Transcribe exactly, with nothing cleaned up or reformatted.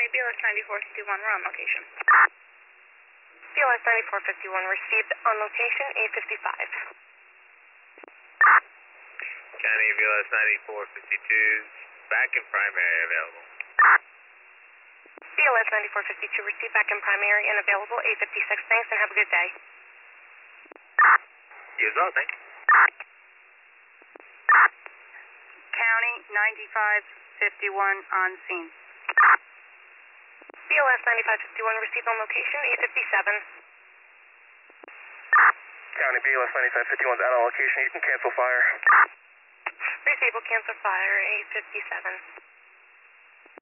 B L S ninety-four fifty-one, we're on location. B L S ninety-four fifty-one received on location, eight fifty-five. County B L S ninety-four fifty-two, back in primary available. B L S ninety-four fifty-two received back in primary and available, eight fifty-six. Thanks and have a good day. You as well, thanks. County ninety-five fifty-one on scene. B L S ninety-five fifty-one received on location, eight fifty-seven. County B L S ninety-five fifty-one's out on location. You can cancel fire. Receive will cancel fire, eight fifty-seven.